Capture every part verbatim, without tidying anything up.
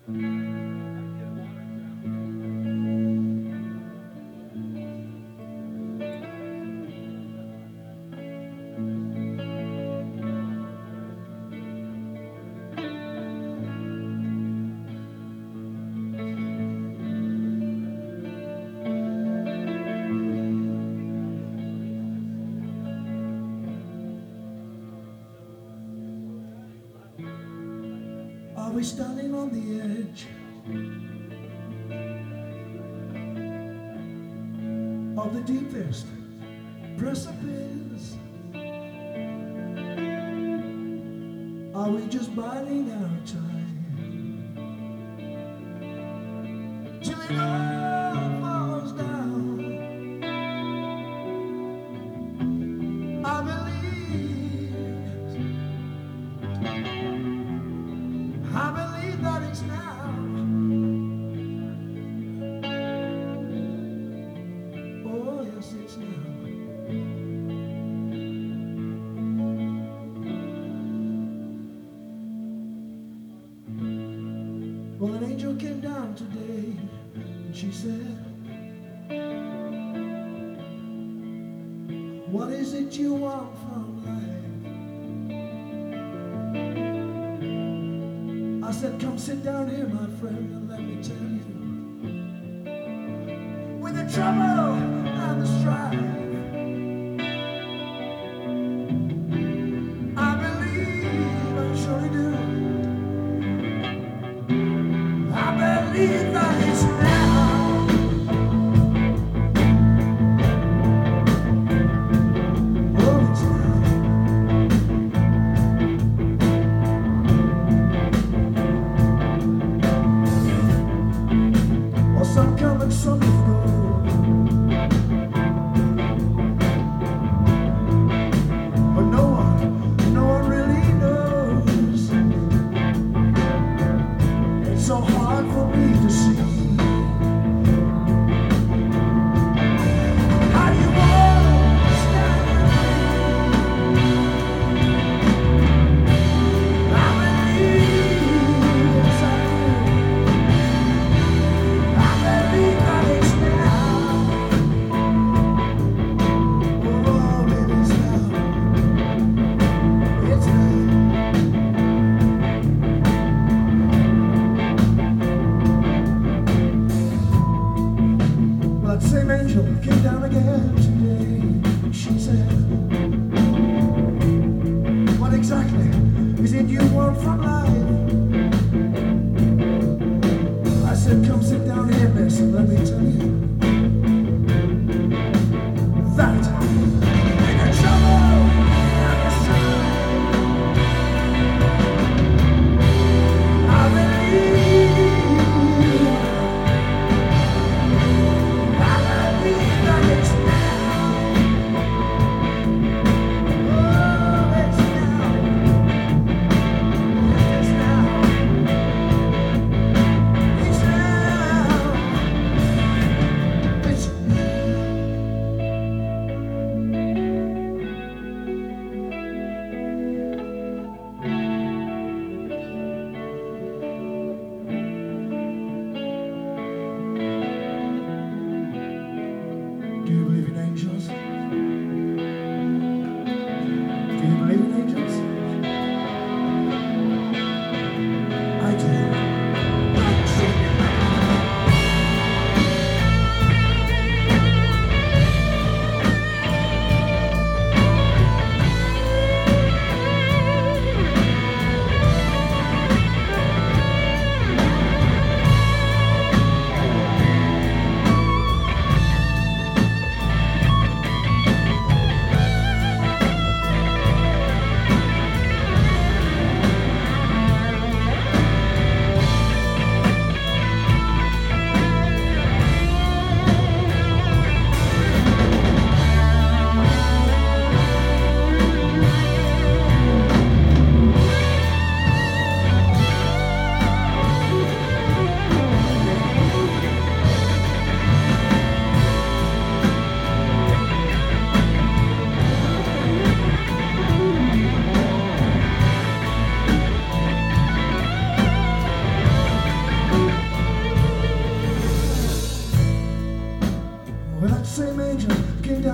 Are we standing on the edge of the deepest precipice? Are we just biding our time till it all falls down? I believe, I believe that it's now. Oh yes, it's now. Well, an angel came down today and she said, what is it you want from life? I said, come sit down here, my friend, and let me tell you. With the trouble and the strife, I believe, I surely do, I believe that it's now. Oh, it's now. Well, some come and some go. But no one, no one really knows. It's so hard for me to see. How do you understand? I believe, yes I do. I believe that it's now. Oh, it is now. It's now. Well, that same angel came down again today. She said, what exactly is it you want from life? I said, come sit down here, miss, and let me tell you that in the trouble and the strife, I believe, I believe that it's now. Oh, it's now. It's now. It's now.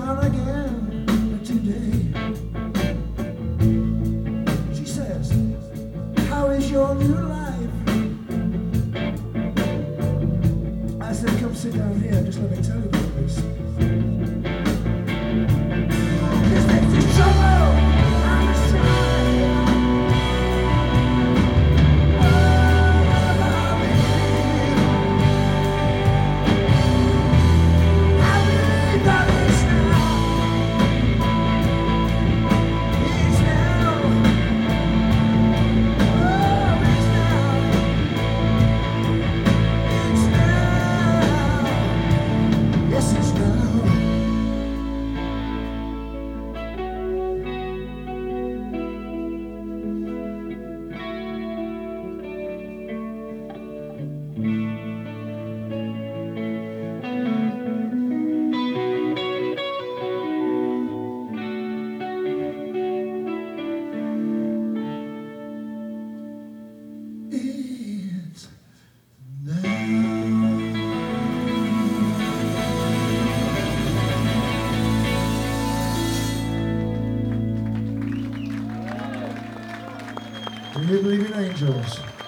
smile again today. She says, how is your new life? I said, come sit down here, just let me tell you about this. This makes you trouble, I'm ashamed. Do you believe in angels?